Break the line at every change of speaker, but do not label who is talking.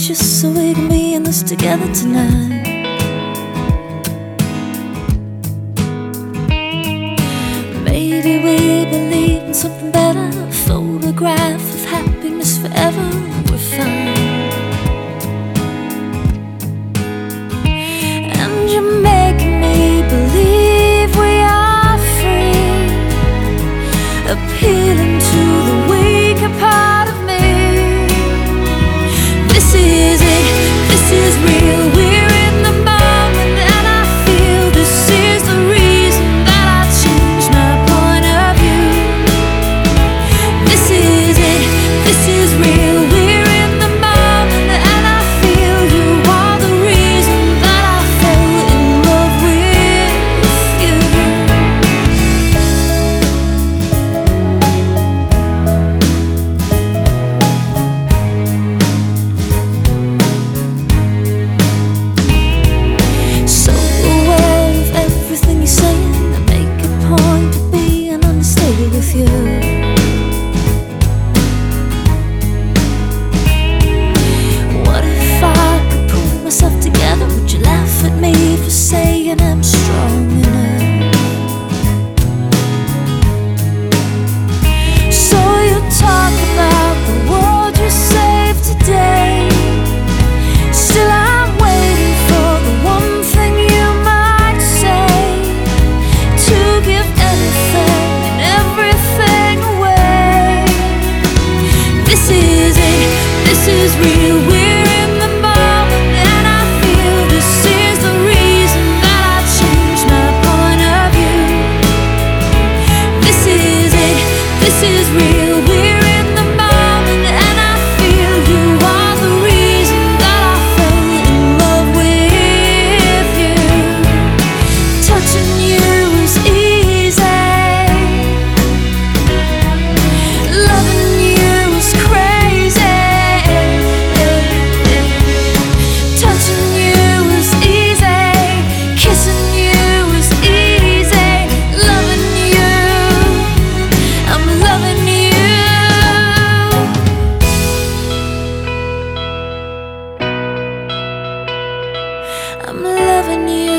just so we can be in this together tonight. Maybe we believe in something better, a photograph of happiness forever. We're fine. And you're making me believe we are free, appealing to the weaker part of me. This is it, this is real. We're in the moment and I feel this is the reason that I changed my point of view. This is it, this is real. We're in the moment and I feel you are the reason that I fell in love with you. So aware of everything you're saying, I make a point to be and understay with you. What if I could pull myself together? Would you laugh at me for saying I'm strong enough? So you talk about the world you saved today. Still I'm waiting for the one thing you might say, to give anything and everything away. This is it, this is real. We're in the moment and I feel this is the reason that I changed my point of view. This is it, this is real. We're in the moment and I feel you are the reason that I fell in love with you. Touching you is easy, loving you is crazy. Touching you is easy, kissing you is easy. Loving you, I'm loving you. I'm loving you.